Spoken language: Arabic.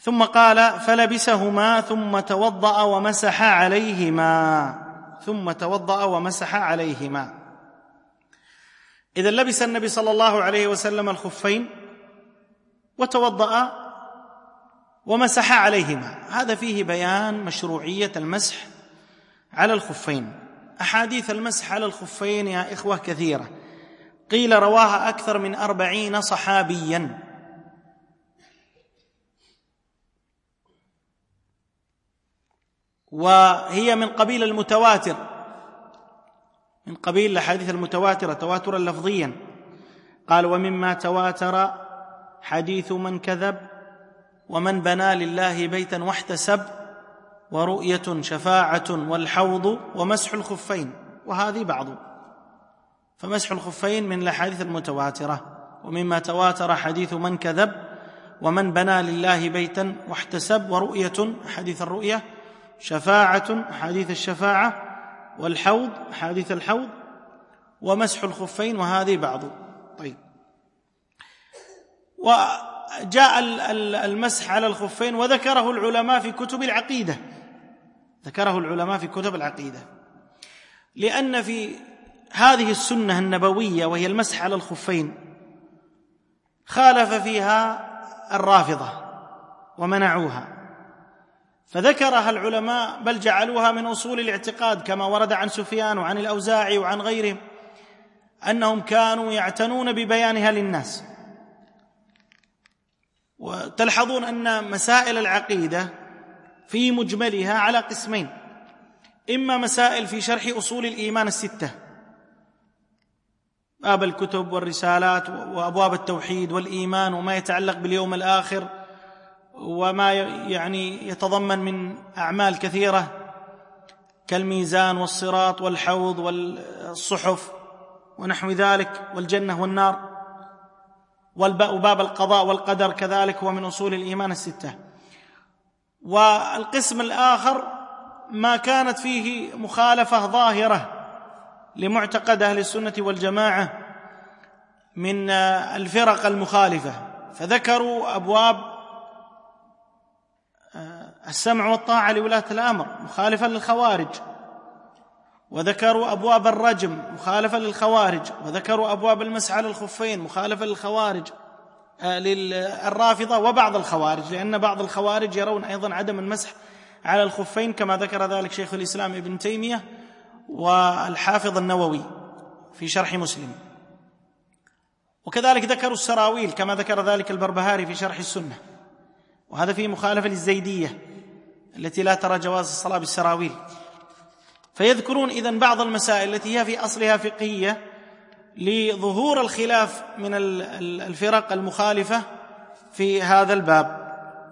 ثم قال: فلبسهما ثم توضأ ومسح عليهما. إذا لبس النبي صلى الله عليه وسلم الخفين وتوضأ ومسح عليهما. هذا فيه بيان مشروعية المسح على الخفين. أحاديث المسح على الخفين يا إخوة كثيرة، قيل رواها أكثر من 40 صحابيا، وهي من قبيل المتواتر، من قبيل الأحاديث المتواترة تواترا لفظيا. قال: ومما تواتر حديث من كذب، ومن بنى لله بيتا واحتسب، ورؤية شفاعة والحوض ومسح الخفين. وهذه بعض، فمسح الخفين من الأحاديث المتواترة. ومما تواتر حديث من كذب، ومن بنى لله بيتا واحتسب، ورؤية حديث الرؤية، شفاعة حديث الشفاعة، والحوض حديث الحوض، ومسح الخفين. وهذه بعض. طيب، وجاء المسح على الخفين وذكره العلماء في كتب العقيدة، لأن في هذه السنة النبوية وهي المسح على الخفين خالف فيها الرافضة ومنعوها، فذكرها العلماء بل جعلوها من أصول الاعتقاد، كما ورد عن سفيان وعن الأوزاعي وعن غيرهم أنهم كانوا يعتنون ببيانها للناس. وتلحظون أن مسائل العقيدة في مجملها على قسمين: إما مسائل في شرح أصول الإيمان 6، باب الكتب والرسالات وأبواب التوحيد والإيمان وما يتعلق باليوم الآخر وما يتضمن من أعمال كثيرة كالميزان والصراط والحوض والصحف ونحو ذلك، والجنة والنار، وباب القضاء والقدر كذلك هو من أصول الإيمان 6. والقسم الآخر ما كانت فيه مخالفة ظاهرة لمعتقد أهل السنة والجماعة من الفرق المخالفة، فذكروا أبواب السمع والطاعة لولاة الأمر مخالفة للخوارج، وذكروا أبواب الرجم مخالفة للخوارج، وذكروا أبواب المسح على الخفين مخالفة للخوارج للرافضة وبعض الخوارج، لأن بعض الخوارج يرون أيضا عدم المسح على الخفين، كما ذكر ذلك شيخ الإسلام ابن تيمية والحافظ النووي في شرح مسلم. وكذلك ذكروا السراويل كما ذكر ذلك البربهاري في شرح السنة، وهذا فيه مخالفة للزيدية التي لا ترى جواز الصلاة بالسراويل. فيذكرون إذن بعض المسائل التي هي في أصلها فقهية لظهور الخلاف من الفرق المخالفة في هذا الباب.